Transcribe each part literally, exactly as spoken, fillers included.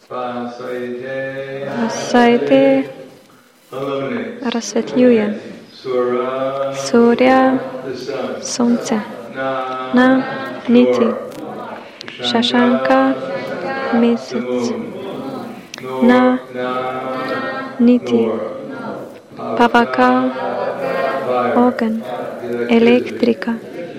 saj te razsvetljuje Surya, sonce, na niti, Šašanka, mesec, na niti, Pavaka, ogen, elektrika,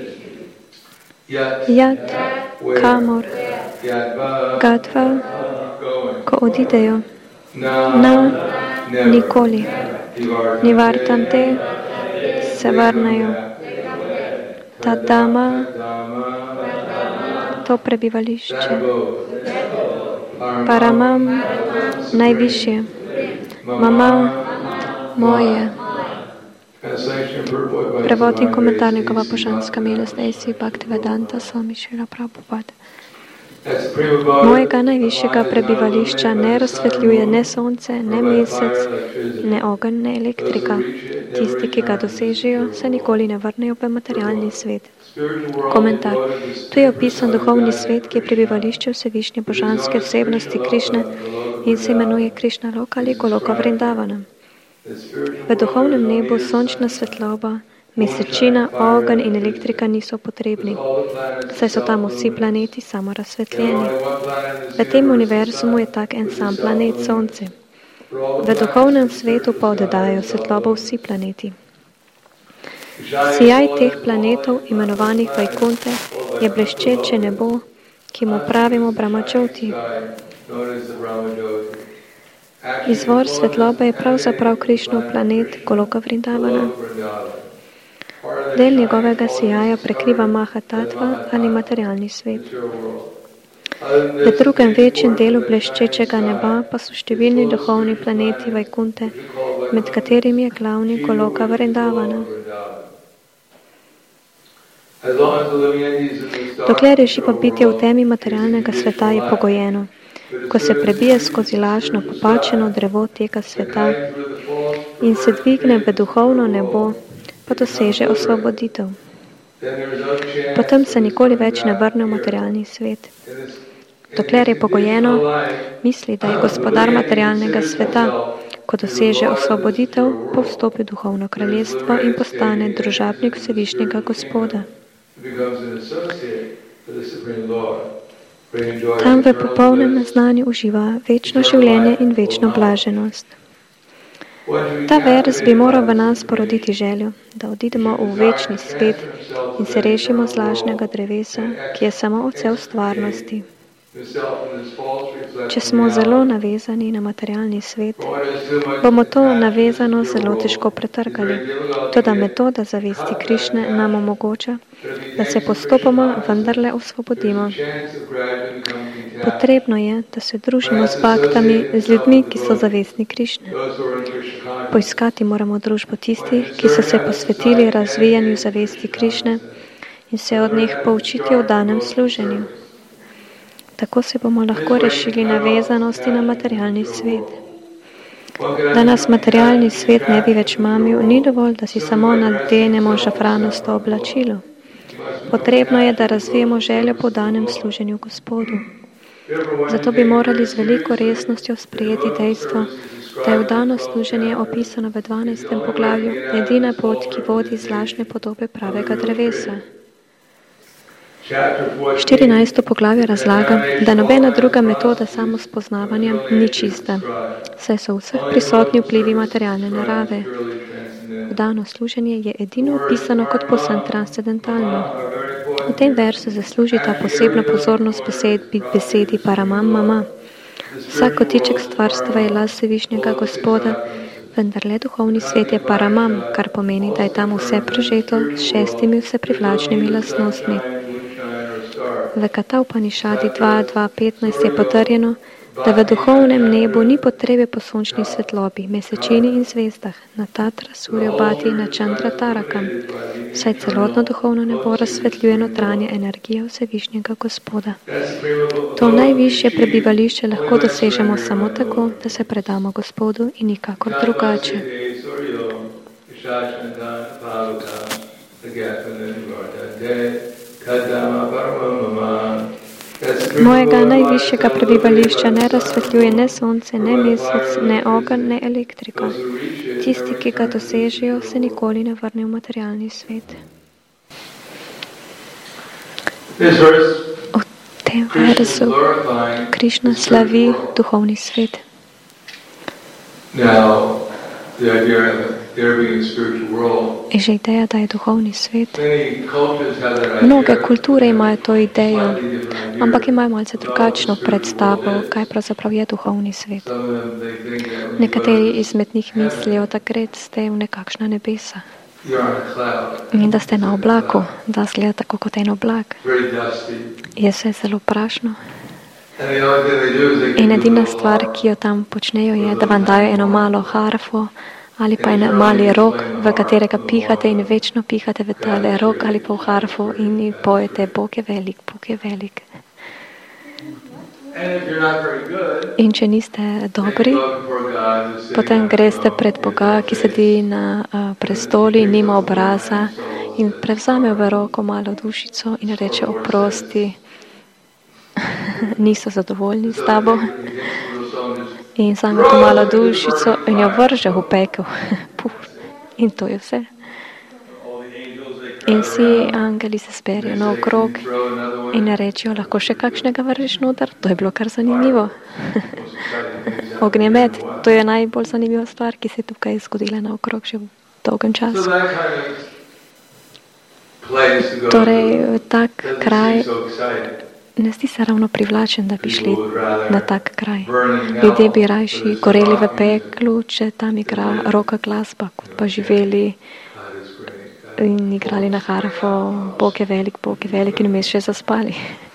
Jad, kamor, Gatva, ko odidejo, na nikoli, Nivartante, se vrnejo, Tadama, to prebivališče, Paramam, najvišje, Mama, moje. Prevod in komentar njegova božanska milost, A C Bhaktivedanta Swami Srila Prabhupada. Mojega najvišjega prebivališča ne razsvetljuje ne sonce, ne mesec, ne ogenj, ne elektrika. Tisti, ki ga dosežejo, se nikoli ne vrnejo v materialni svet. Komentar. Tu je opisan duhovni svet, ki je prebivališče vsevišnje božanske osebnosti Krišne in se imenuje Krišna Loka ali Goloka Vrindavana. V duhovnem nebu sončna svetloba, mesečina, ogenj in elektrika niso potrebni, saj so tam vsi planeti samo razsvetljeni. V tem univerzumu je tak en sam planet, Sonce. V duhovnem svetu pa oddajajo svetlobo vsi planeti. Sijaj teh planetov, imenovanih Vajkunte, je bleščeče nebo, ki mu pravimo Brahmačoti. Izvor svetlobe je pravzaprav Krišnov planet Goloka Vrindavana. Del njegovega sijaja prekriva Maha Tatva ali materialni svet. V drugem večjem delu bleščečega neba pa so številni duhovni planeti Vajkunte, med katerimi je glavni Goloka Vrindavana. Dokler je živo bitje v temi materialnega sveta, je pogojeno. Ko se prebije skozi lažno popačeno drevo tega sveta in se dvigne v duhovno nebo, pa doseže osvoboditev. Potem se nikoli več ne vrne v materialni svet. Dokler je pogojeno, misli, da je gospodar materialnega sveta. Ko doseže osvoboditev, pa vstopi v duhovno kraljestvo in postane družabnik vsevišnjega Gospoda. Tam v popolnem znanju uživa večno življenje in večno blaženost. Ta vers bi moral v nas poroditi željo, da odidemo v večni svet in se rešimo z lažnega drevesa, ki je samo odsev stvarnosti. Če smo zelo navezani na materialni svet, bomo to navezano zelo težko pretrgali. Toda metoda zavesti Krišne nam omogoča, da se postopoma vendarle osvobodimo. Potrebno je, da se družimo z baktami, z ljudmi, ki so zavestni Krišne. Poiskati moramo družbo tistih, ki so se posvetili razvijanju zavesti Krišne in se od njih poučiti o danem služenju. Tako se bomo lahko rešili navezanosti na materialni svet. Da nas materialni svet ne bi več mamil, ni dovolj, da si samo nadenemo žafranasto oblačilo. Potrebno je, da razvijemo željo po danem služenju Gospodu. Zato bi morali z veliko resnostjo sprejeti dejstvo, da je v dano služenje opisano v dvanajstem poglavju edina pot, ki vodi iz lažne podobe pravega drevesa. štirinajsto poglavje razlaga, da nobena druga metoda samospoznavanja ni čista, saj so vseh prisotni vplivi materialne narave. Dano služenje je edino opisano kot posem transcendentalno. V tem versu zasluži ta posebna pozornost besedi, besedi Paramam Mama. Vsak kotiček stvarstva je last Vsevišnjega Gospoda, vendar le duhovni svet je Paramam, kar pomeni, da je tam vse prežeto s šestimi vseprivlačnimi lastnostmi. V Kata Upanišadi dva dva petnajst je potrjeno, da v duhovnem nebu ni potrebe po sončni svetlobi, mesečini in zvezdah, na Tatra, Surjo Bhati, na Chandra Tarakam, saj celotno duhovno nebo razsvetljuje notranje energije Vsevišnjega Gospoda. To najvišje prebivališče lahko dosežemo samo tako, da se predamo Gospodu in nikakor drugače. Mojega najvišjega prebivališča ne razsvetljuje ne sonce, ne mesec, ne ogenj, ne elektrika. Tisti, ki ga dosežejo, se nikoli ne vrnejo v materialni svet. V tem verzu Krišna slavi duhovni svet. Je že ideja, da je duhovni svet. Mnoge kulture imajo to idejo, ampak imajo malce drugačno predstavo, kaj pravzaprav je duhovni svet. Nekateri izmed njih mislijo, da greste v nekakšna nebesa in da ste na oblaku, da zgleda tako kot en oblak. Je vse zelo prašno. In edina stvar, ki jo tam počnejo, je, da vam dajo eno malo harfo ali pa en mali rog, v katerega pihate in večno pihate v tale rog ali pa v harfo in pojete, Bog je velik, Bog je velik. In če niste dobri, potem greste pred Boga, ki sedi na uh, prestoli, nima obraza in prevzame v roko malo dušico in reče oprosti, niso zadovoljni s tabo. In vzame to malo dušico in jo vrže v pekel. In to je vse. In vsi angeli se zberijo naokrog in rečejo, lahko še kakšnega vržeš noter? To je bilo kar zanimivo. Ognjemet, to je najbolj zanimiva stvar, ki se je tukaj zgodila naokrog že v dolgem času. Torej, tak kraj ne zdi se ravno privlačen, da bi šli na tak kraj. Ljudje bi rajši goreli v peklu, če tam igra roka glasba, kot pa živeli in igrali na harfo, Bog je velik, Bog je velik in vmes še zaspali.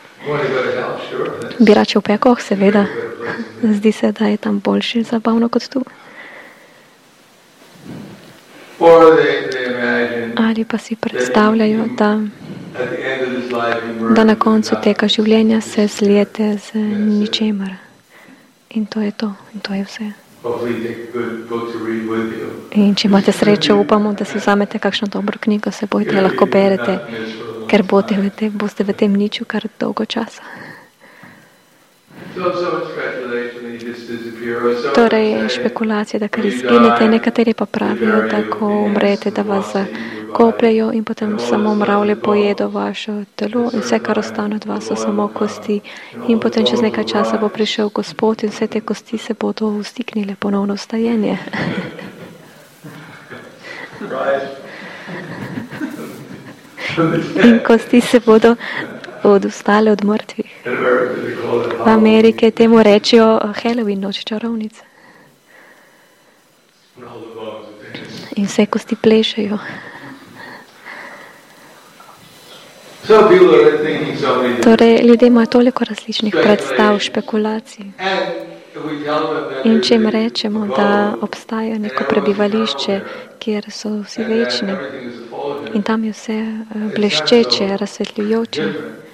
Bi rače v pekoh, seveda. Zdi se, da je tam boljše zabavno kot tu. Ali pa si predstavljajo, da da na koncu tega življenja se zlijete z ničemer. In to je to. In to je vse. In če imate srečo, upamo, da si vzamete kakšno dobro knjigo, se bojte, lahko berete, ker boste v tem, boste v tem niču kar dolgo časa. Torej, špekulacije, da kar izginete, nekateri pa pravijo, da ko umrete, da vas kopljajo in potem samo mravlje pojedo vaše telo in vse, kar ostane od vas, so samo kosti. In potem čez nekaj časa bo prišel Gospod in vse te kosti se bodo ustiknile ponovno v stajenje. In kosti se bodo odustale od mrtvih. V Ameriki temu rečejo Halloween, noč čarovnic. In vse kosti plešejo. Torej, ljudje imajo toliko različnih predstav, špekulacij. In če jim rečemo, da obstaja neko prebivališče, kjer so vsi večni in tam je vse bleščeče, razsvetljujoče,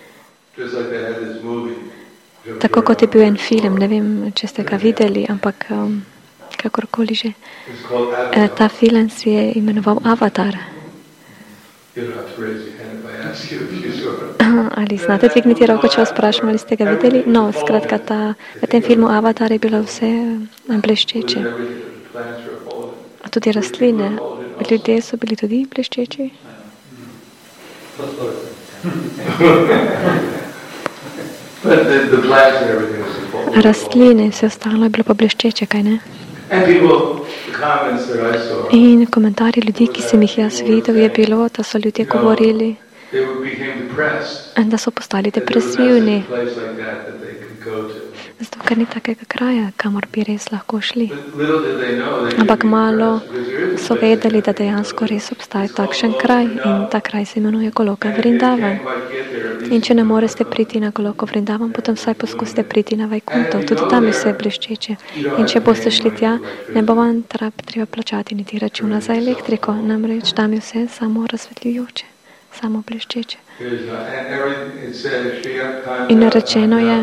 tako kot je bil en film, ne vem, če ste ga videli, ampak um, kakorkoli že. E, ta film se je imenoval Avatar. Ali znate dvigniti roko, če vas vprašam, ali ste ga videli? No, skratka, ta, v tem filmu Avatar je bilo vse bleščeče. A tudi rastline. Ljudje so bili tudi bleščeči? Rastline, vse ostalo je bilo pa bleščeče, kaj ne? In komentarji ljudi, ki sem jih jaz videl, je bilo, da so ljudje govorili, da so postali depresivni, zato ker ni takega kraja, kamor bi res lahko šli. Ampak malo so vedeli, da dejansko res obstaja takšen kraj in ta kraj se imenuje Goloka Vrindavan. In če ne morete priti na Goloko Vrindavan, potem vsaj poskusite priti na Vajkunto. Tudi tam je vse bleščeče. In če boste šli tja, ne bo vam treba plačati niti računa za elektriko, namreč tam je vse samo razsvetljujoče, samo bleščeče. In rečeno je,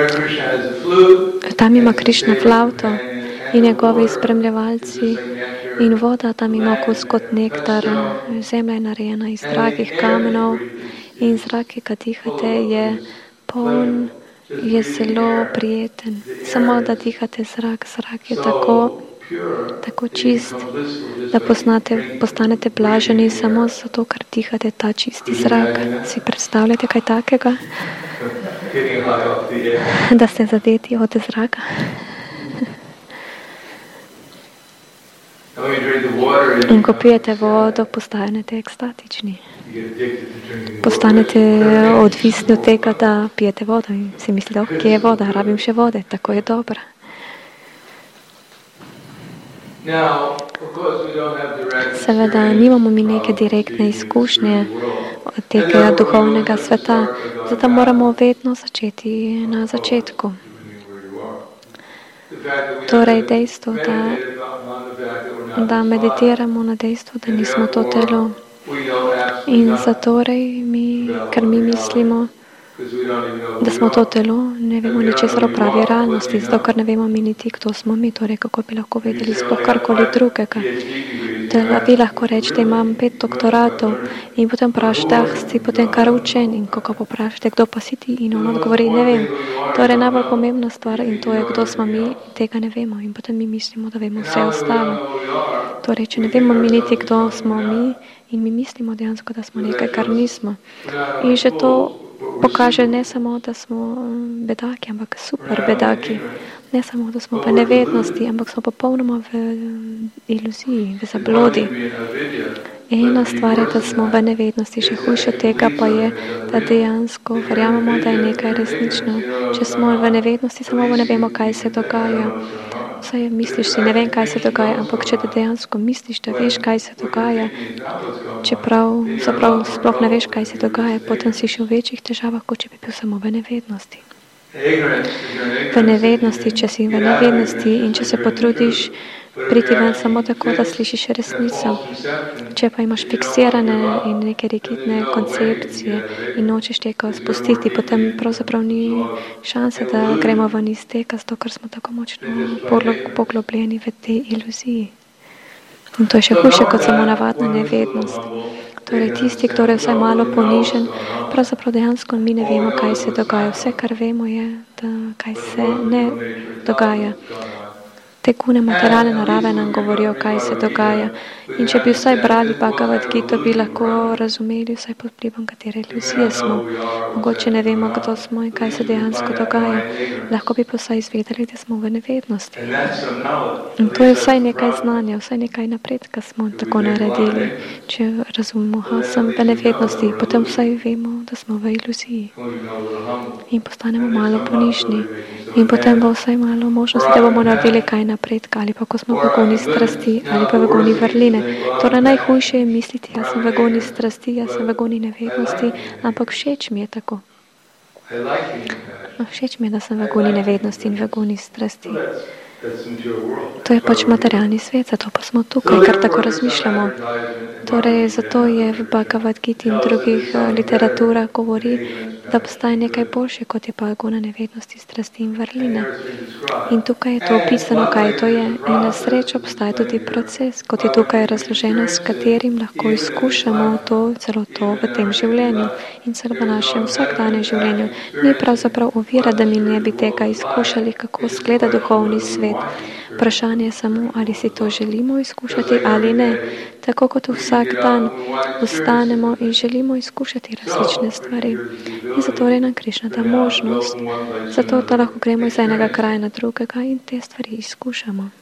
tam ima Krišna flavto in njegovi spremljevalci In voda tam ima okus kot nektar, zemlja je narejena iz dragih kamenov in zrak, ki ga dihate, je poln, je zelo prijeten. Samo da dihate zrak, zrak je tako, tako čist, da poznate, postanete blaženi samo zato, ker dihate ta čisti zrak. Si predstavljate kaj takega? Da ste zadeti od zraka? In ko pijete vodo, postanete ekstatični. Postanete odvisni od tega, da pijete vodo in si mislite, ok, je voda, rabim še vode, tako je dobra. Seveda, nimamo mi neke direktne izkušnje od tega duhovnega sveta, zato moramo vedno začeti na začetku. Torej, dejstvo, da, da meditiramo na dejstvo, da nismo to telo. In zatorej, mi, ker mi mislimo, da smo to telo, ne vemo ničesar o pravi realnosti, zato ker ne vemo mi niti, kdo smo mi, torej kako bi lahko vedeli sploh karkoli drugega. Da vi lahko rečete, imam pet doktoratov in potem vprašate, ah, si potem kar učen in ko ga poprašate, kdo pa si ti in on odgovori, ne vem. Torej najbolj pomembna stvar in to je, kdo smo mi, tega ne vemo in potem mi mislimo, da vemo vse ostalo. Torej, če ne vemo mi niti, kdo smo mi in mi mislimo dejansko, da smo nekaj, kar nismo. In že to pokaže ne samo, da smo bedaki, ampak super bedaki. Ne samo, da smo v nevednosti, ampak smo popolnoma v iluziji, v zablodi. Ena stvar je, da smo v nevednosti, še hujše tega pa je, da dejansko verjamemo, da je nekaj resnično. Če smo v nevednosti, samo ne vemo, kaj se dogaja. Vsaj misliš si, ne vem, kaj se dogaja, ampak če da dejansko misliš, da veš, kaj se dogaja, čeprav zaprav sploh ne veš, kaj se dogaja, potem si še v večjih težavah, kot če bi bil samo v nevednosti. V nevednosti, če si v nevednosti in če se potrudiš priti ven samo tako, da slišiš resnico. Če pa imaš fiksirane in neke rigidne koncepcije in nočeš tega spustiti, potem pravzaprav ni šanse, da gremo ven iz tega, zato ker smo tako močno poglobljeni v tej iluziji. In to je še hujše kot samo navadna nevednost. Torej, tisti, kdo je vsaj malo ponižen, pravzaprav dejansko mi ne vemo, kaj se dogaja. Vse, kar vemo, je, da kaj se ne dogaja. Te gune materialne narave nam govorijo, kaj se dogaja. In če bi vsaj brali Bhagavad Gito, bi lahko razumeli vsaj pod vplivom, katere iluzije smo. Mogoče ne vemo, kdo smo in kaj se dejansko dogaja. Lahko bi pa vsaj izvedeli, da smo v nevednosti. In to je vsaj nekaj znanja, vsaj nekaj napredka smo tako naredili. Če razumemo, ha, sem v nevednosti, potem vsaj vemo, da smo v iluziji. In postanemo malo ponižni. In potem bo vsaj malo možnosti, da bomo naredili kaj napredka, ali pa ko smo v goni strasti, ali pa v goni vrline. Torej najhujše je misliti, jaz sem v goni strasti, jaz sem v goni nevednosti, ampak všeč mi je tako. Všeč mi je, da sem v goni nevednosti in v goni strasti. To je pač materialni svet, zato pa smo tukaj, ker tako razmišljamo. Torej, zato je v Bhagavad Giti in drugih literaturah govori, da obstaja nekaj boljše, kot je pa gona nevednosti, strasti in vrline. In tukaj je to opisano, kaj to je. In na srečo obstaja tudi proces, kot je tukaj razloženo, s katerim lahko izkušamo to, celo to v tem življenju in celo v našem vsakdanjem življenju. Ni pravzaprav ovira, da mi ne bi tega izkušali, kako sgleda duhovni svet. Vprašanje je samo, ali si to želimo izkušati ali ne. Tako kot vsak dan vstanemo in želimo izkušati različne stvari. In zato je nam Krišna ta možnost, zato da lahko gremo iz enega kraja na drugega in te stvari izkušamo.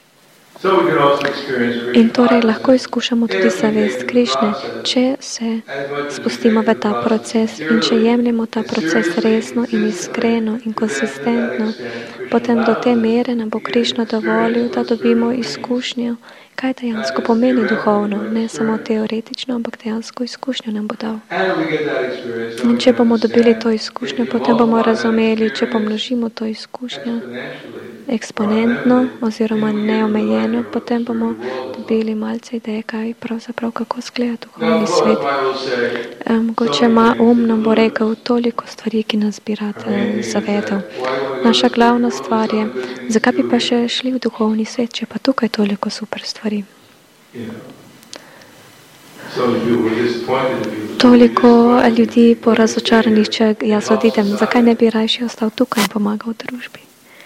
In torej lahko izkušamo tudi zavest Krišne, če se spustimo v ta proces in če jemljemo ta proces resno in iskreno in konsistentno, potem do te mere nam bo Krišna dovolil, da dobimo izkušnjo, kaj dejansko pomeni duhovno, ne samo teoretično, ampak dejansko izkušnjo nam bo dal. In če bomo dobili to izkušnjo, potem bomo razumeli, če pomnožimo to izkušnjo eksponentno oziroma neomejeno, potem bomo dobili malce ideje, kaj pravzaprav kako skleda duhovni svet. Mogoče ima um nam bo rekel toliko stvari, ki nas bi rad zavedel. Naša glavna stvar je, zakaj bi pa še šli v duhovni svet, če pa tukaj toliko super stvari. Toliko ljudi po razočaranih, če jaz odidem, zakaj ne bi rajši ostal tukaj in pomagal v družbi?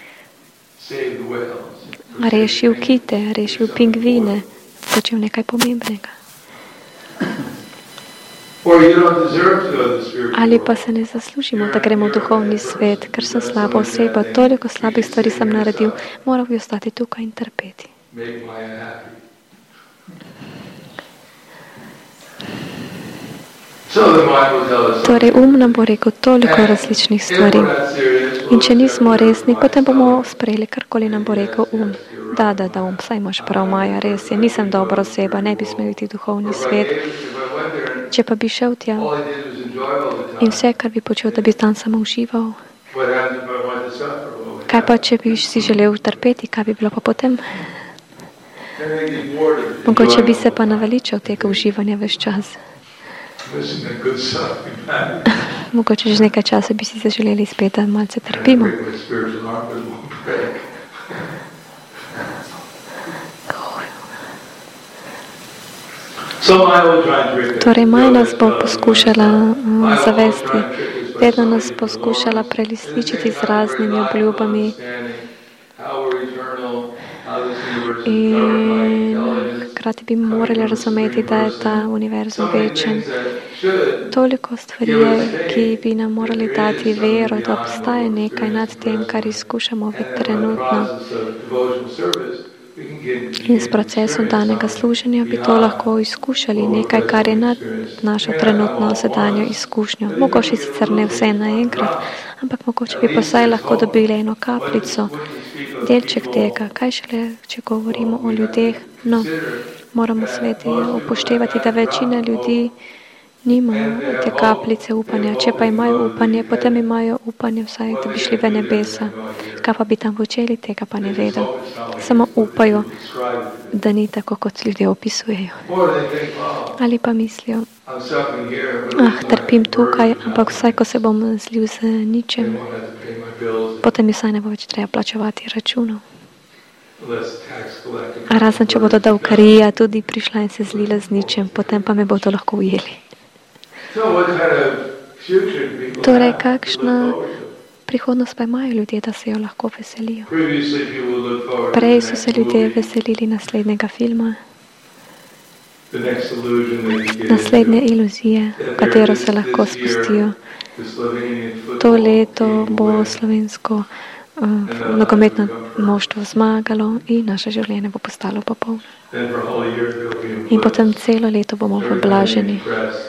Rešil kite, rešil pingvine, počel nekaj pomembnega. Ali pa se ne zaslužimo, da gremo v duhovni svet, ker sem slaba oseba, toliko slabih stvari sem naredil, moral bi ostati tukaj in trpeti. Torej, um nam bo rekel toliko različnih stvari. In če nismo resni, potem bomo sprejeli, karkoli nam bo rekel um. Da, da, da, um, saj imaš prav, Maja, res je, nisem dobra oseba, ne bi smel iti v duhovni svet. Če pa bi šel tja in vse, kar bi počel, da bi tam samo užival, kaj pa, če bi si želel trpeti, kaj bi bilo pa potem? Mogoče bi se pa naveličal tega uživanja ves čas. Mogoče že nekaj časa bi si zaželeli spet, da malce trpimo. Torej, Maja nas bo poskušala uh, zavesti, vedno nas poskušala prelisličiti z raznimi obljubami in hkrati bi morali razumeti, da je ta univerzum večen. Toliko stvari je, ki bi nam morali dati vero, da obstaja nekaj nad tem, kar izkušamo trenutno. In s procesom danega služenja bi to lahko izkušali, nekaj, kar je nad našo trenutno sedanjo izkušnjo. Mogoče sicer ne vse naenkrat, ampak mogoče bi pa saj lahko dobili eno kapljico, delček tega, kaj šele, če govorimo o ljudeh. No, moramo sveti upoštevati, da večina ljudi nima te kapljice upanja. Če pa imajo upanje, potem imajo upanje vsaj, da bi šli v nebesa. Kaj pa bi tam počeli, tega pa ne vedo. Samo upajo, da ni tako, kot ljudje opisujejo. Ali pa mislijo, ah, trpim tukaj, ampak vsaj, ko se bom zlil z ničem, potem mi vsaj ne bo več treba plačevati računov. A razen, če bodo davkarija tudi prišla in se zlila z ničem, potem pa me bodo lahko ujeli. Torej, kakšna prihodnost pa imajo ljudje, da se jo lahko veselijo? Prej so se ljudje veselili naslednjega filma, naslednje iluzije, v katero se lahko spustijo. To leto bo slovensko uh, nogometno moštvo zmagalo in naše življenje bo postalo popolno. In potem celo leto bomo poblaženi.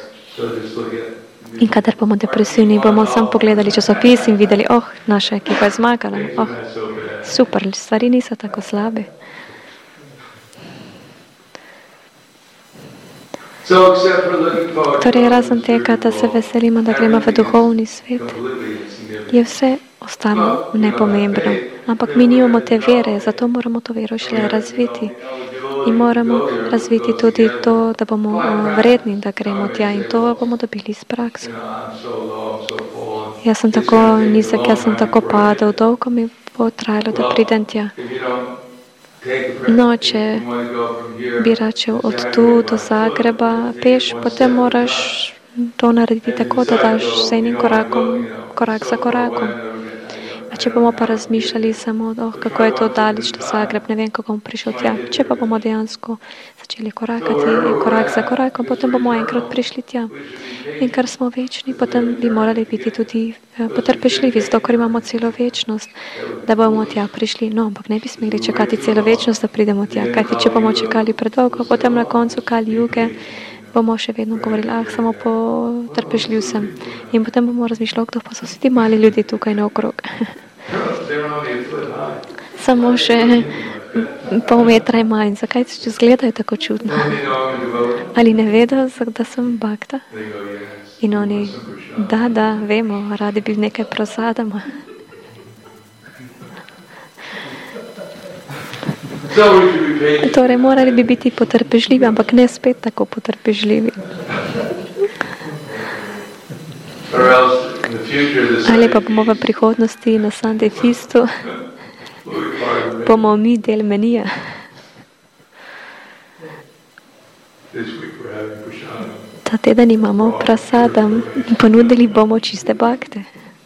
In kadar bomo depresivni, bomo samo pogledali časopis in videli, oh, naša ekipa je zmagala, oh, super, stvari niso tako slabe. Torej, razen tega, da se veselimo, da gremo v duhovni svet, je vse ostalo nepomembno. Ampak mi nimamo te vere, zato moramo to vero šele razviti. In moramo razviti tudi to, da bomo vredni, da gremo tja, in to bomo dobili iz prakse. Jaz sem tako nizek, jaz sem tako padel, dolgo mi bo trajalo, da pridem tja. No, če bi račel od tu do Zagreba peš, potem moraš to narediti tako, da daš z enim korakom, korak za korakom. A če bomo pa razmišljali samo, oh, kako je to daleč do Zagreb, ne vem, kako bom prišel tja. Če pa bomo dejansko začeli korakati korak za korakom, potem bomo enkrat prišli tja. In ker smo večni, potem bi morali biti tudi potrpežljivi, zato ker imamo celo večnost, da bomo tja prišli. No, ampak ne bi smeli čakati celo večnost, da pridemo tja. Kajti, če bomo čakali predolgo, potem na koncu Kali Juge bomo še vedno govorili, ah, samo potrpežljiv sem. In potem bomo razmišljali, kdo pa so vsi ti mali ljudi tukaj naokrog. Samo še pol metra je manj. Zakaj se izgledajo tako čudno? Ali ne vedo, da sem bakta? In oni, da, da, vemo, radi bi nekaj prosadamo. Torej, morali bi biti potrpežljivi, ampak ne spet tako potrpežljivi. Ali pa bomo v prihodnosti na Sunday Feastu, bomo mi del menija. Ta teden imamo prasadam in ponudili bomo čiste bakte.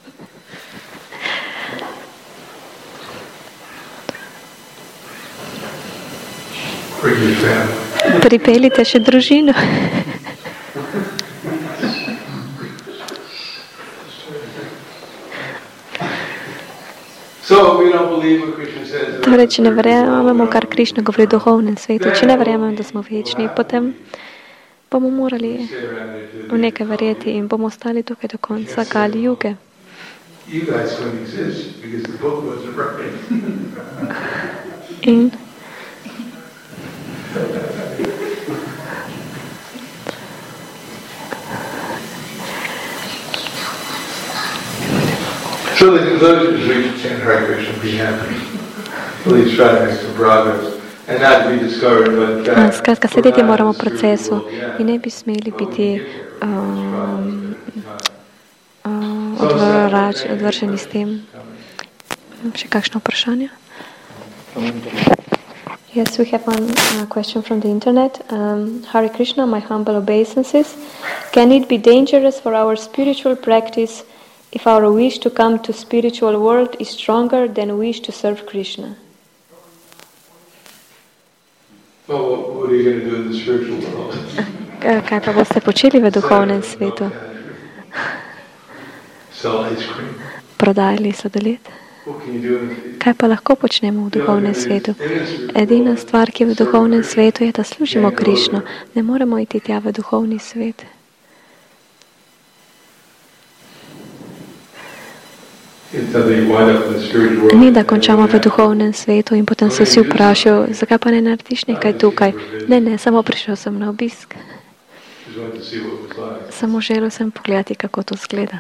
Pripeljite še družino. Torej, če ne verjamemo, kar Krišna govori o duhovnem svetu, če ne verjamemo, da smo večni, potem bomo morali v nekaj verjeti in bomo ostali tukaj do konca Kali Juge. In So the conclusion is we should chant Hare Krishna, be happy. Please try to make some progress and not be discouraged. But skratka, sedeti moramo v procesu in ne bi smeli biti um, um, odvrač, odvršeni s tem. Še kakšno vprašanje? Yes, we have one uh, question from the internet. Um, Hare Krishna, my humble obeisances. Can it be dangerous for our spiritual practice if our wish to come to spiritual world is stronger than wish to serve Krishna? Well, what are you going to do in the spiritual world? Kaj pa boste počeli v duhovnem svetu? Sell ice cream. Prodajali sladoled? Kaj pa lahko počnemo v duhovnem svetu? Edina stvar, ki je v duhovnem svetu, je, da služimo Krišno. Ne moremo iti tja v duhovni svet. Ni, da končamo v duhovnem svetu in potem se vsi vprašajo, zakaj pa ne narediš nekaj tukaj? Ne, ne, samo prišel sem na obisk. Samo želel sem pogledati, kako to zgleda.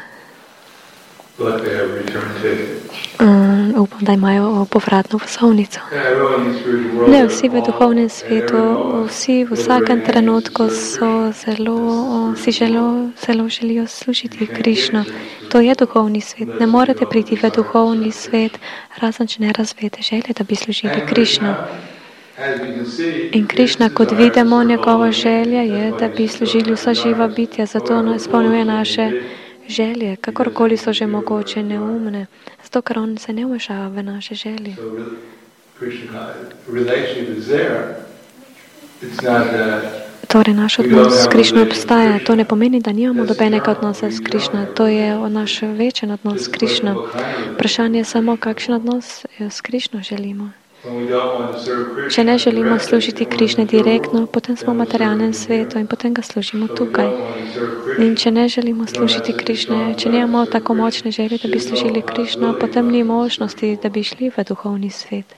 Um, upam, da imajo povratno vozovnico. Ne, vsi v duhovnem svetu, vsi v vsakem trenutku so zelo, si želo, zelo želijo služiti Krišno. To je duhovni svet. Ne morete priti v duhovni svet, razen če ne razvijete želje, da bi služili Krišno. In Krišna, kot vidimo, njegova želja je, da bi služili vsa živa bitja, zato izpolnjuje naše želje, kakorkoli so že mogoče neumne, zato ker on se ne vmešava v naše želje. Torej, naš odnos s Krišno obstaja. To ne pomeni, da nimamo dobenega odnosa s Krišno. To je naš večen odnos s Krišno. Vprašanje je samo, kakšen odnos s Krišno želimo. Če ne želimo služiti Krišne direktno, potem smo v materialnem svetu in potem ga služimo tukaj. In če ne želimo služiti Krišne, če nimamo tako močne želje, da bi služili Krišno, potem ni možnosti, da bi šli v duhovni svet.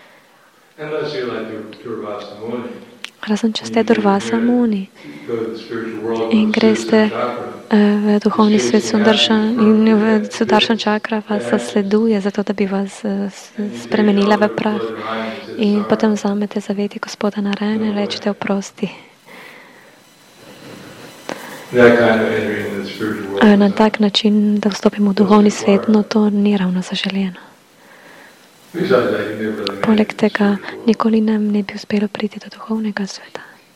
Razen če ste Durvasa Muni in greste v duhovni svet Sudaršan in v Sudaršan čakra vas zasleduje, zato da bi vas spremenila v prah. In potem vzamete zaveti Gospoda Narayana in rečete oprosti. Na tak način, da vstopimo v duhovni svet, no to ni ravno zaželjeno. Poleg tega nikoli nam ne bi uspelo priti do duhovnega sveta.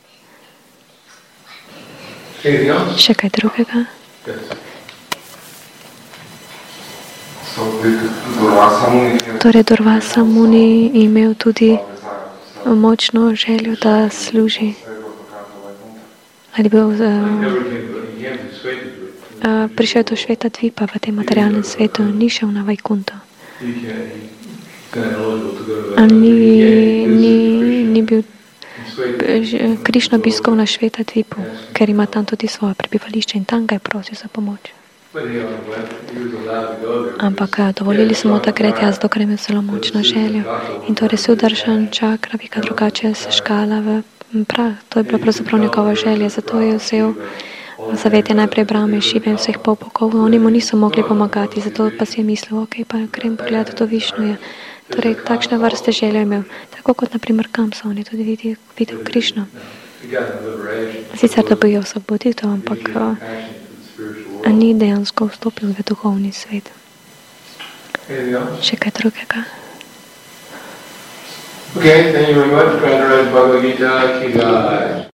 Še kaj drugega? Torej, Durvasa Muni je imel tudi močno željo, da služi. Ali bil uh, uh, prišel do Šveta Dvipa v tem materialnem svetu, ni šel na Vajkunto. Ni, ni, ni bil Krišna obiskal na Šveta Dvipu, ker ima tam tudi svoje prebivališče in tam ga je prosil za pomoč. Ampak dovolili smo, da gre tja, zato ker je imel zelo močno željo. In torej Sudaršan čakra, vika drugače se škala v prah. To je bila pravzaprav njegova želja, zato je vzel zavetje najprej Brahme, Šive in vseh popokov. Oni mu niso mogli pomagati, zato pa si je mislil, ok, pa grem pogledati to Višnuja. Torej, takšne vrste želje imel. Tako kot naprimer Kamsa, on je tudi videl, videl Krišno. Sicer da bi jo osvobodil, ampak a ni dejansko vstopil v duhovni svet. Še kaj drugega? Okay, thank you very much. Bhagavad Gita ki jai.